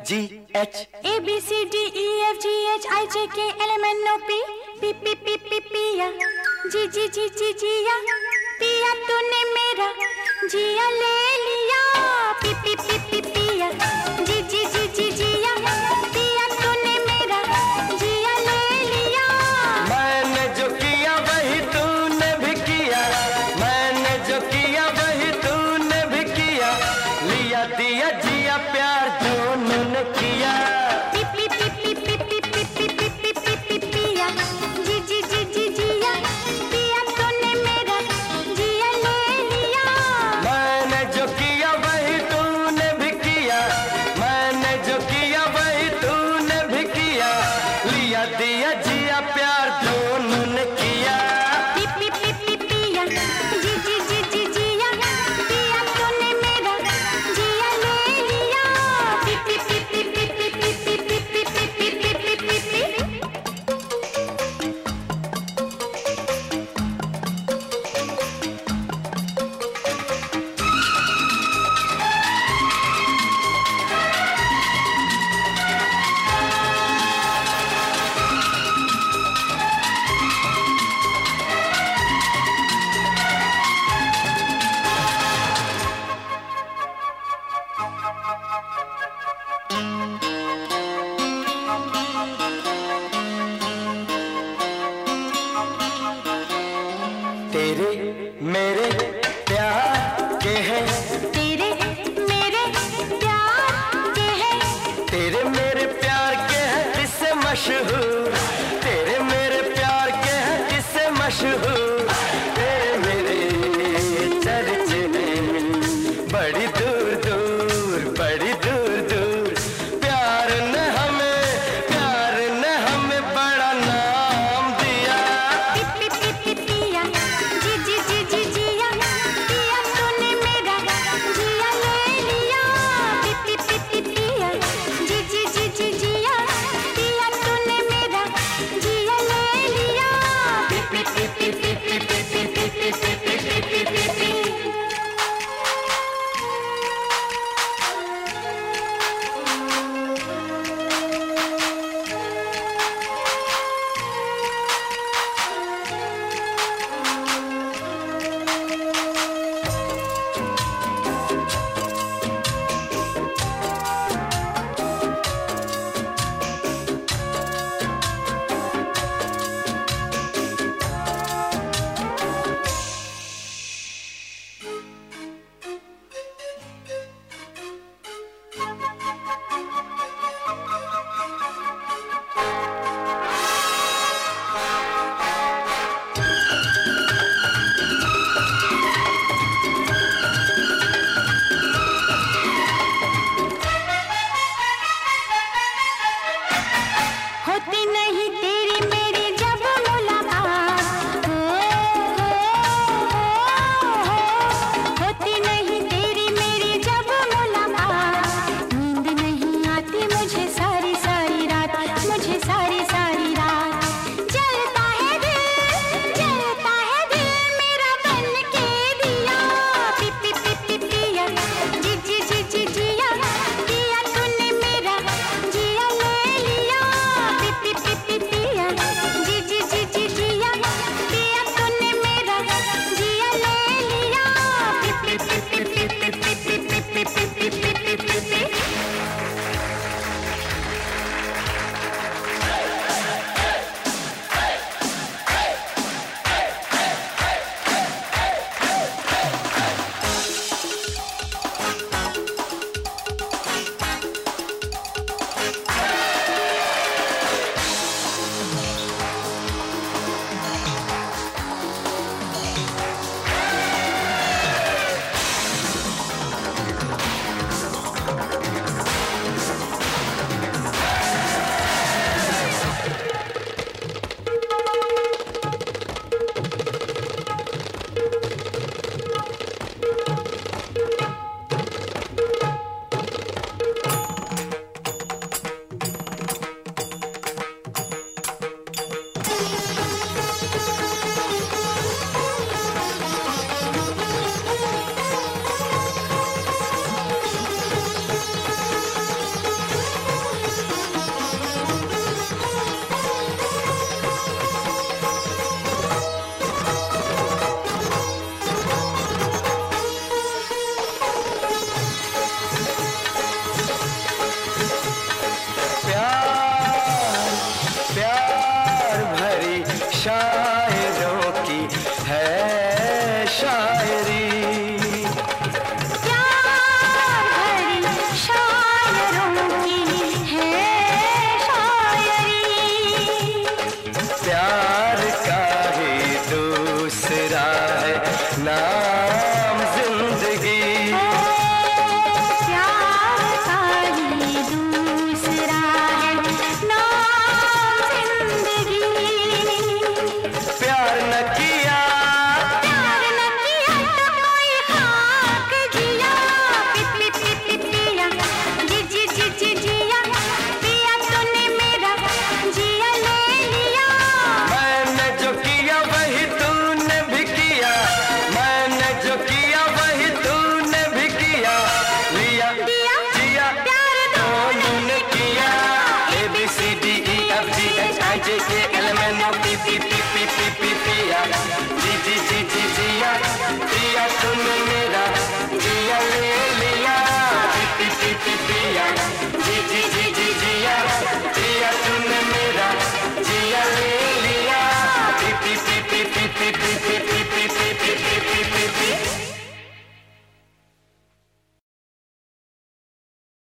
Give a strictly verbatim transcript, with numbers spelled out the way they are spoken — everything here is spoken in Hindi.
G H A B C D E F G H I J K L M N O P P P P P पिया G G G G जिया पिया तूने मेरा जिया ले लिया P P P P पिया G G G G जिया पिया तूने मेरा जिया ले लिया। मैंने जो किया वही तूने भी किया, मैंने जो किया वही तूने भी किया, लिया दिया जिया प्यार दोनों ने किया। पी पी पी पी पी पी पी पी पी पी पी पिया जी जी जी जी जिया पिया तूने मेरा जिया ले लिया। मैंने जो किया वही तूने भी किया, मैंने जो किया वही तूने भी किया, लिया दिया जिया प्यार दोनों ने किया। पी पी पी पी पिया जी जी जी जी जिया पिया तूने मेरा जिया ले लिया। पी पी पी पी पी पी पी पी पी पी पी पी पी पी तेरे मेरे प्यार के हैं, तेरे मेरे प्यार के हैं, तेरे मेरे प्यार के हैं किससे मशहूर, तेरे मेरे प्यार के हैं किससे मशहूर।